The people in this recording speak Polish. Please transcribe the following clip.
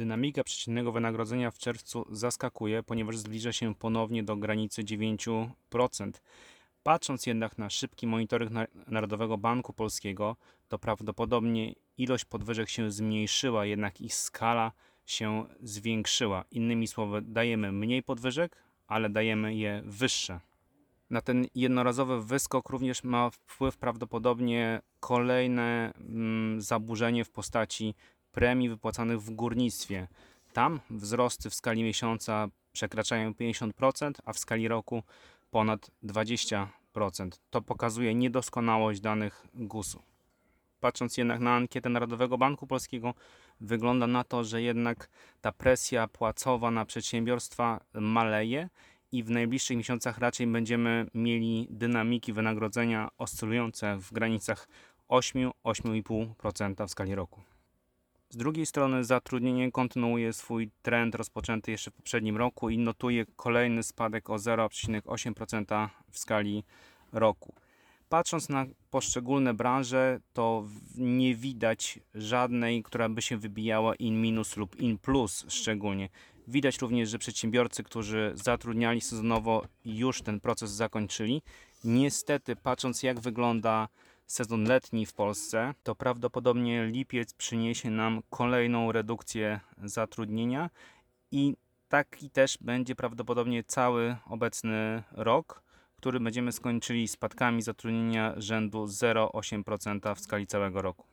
Dynamika przeciętnego wynagrodzenia w czerwcu zaskakuje, ponieważ zbliża się ponownie do granicy 9%. Patrząc jednak na szybki monitoring Narodowego Banku Polskiego, to prawdopodobnie ilość podwyżek się zmniejszyła, jednak ich skala się zwiększyła. Innymi słowy, dajemy mniej podwyżek, ale dajemy je wyższe. Na ten jednorazowy wyskok również ma wpływ prawdopodobnie kolejne zaburzenie w postaci premii wypłacanych w górnictwie. Tam wzrosty w skali miesiąca przekraczają 50%, a w skali roku ponad 20%. To pokazuje niedoskonałość danych GUS-u. Patrząc jednak na ankietę Narodowego Banku Polskiego, wygląda na to, że jednak ta presja płacowa na przedsiębiorstwa maleje i w najbliższych miesiącach raczej będziemy mieli dynamiki wynagrodzenia oscylujące w granicach 8-8,5% w skali roku. Z drugiej strony zatrudnienie kontynuuje swój trend rozpoczęty jeszcze w poprzednim roku i notuje kolejny spadek o 0,8% w skali roku. Patrząc na poszczególne branże, to nie widać żadnej, która by się wybijała in minus lub in plus szczególnie. Widać również, że przedsiębiorcy, którzy zatrudniali sezonowo, już ten proces zakończyli. Niestety, patrząc jak wygląda sezon letni w Polsce, to prawdopodobnie lipiec przyniesie nam kolejną redukcję zatrudnienia i taki też będzie prawdopodobnie cały obecny rok, który będziemy skończyli spadkami zatrudnienia rzędu 0,8% w skali całego roku.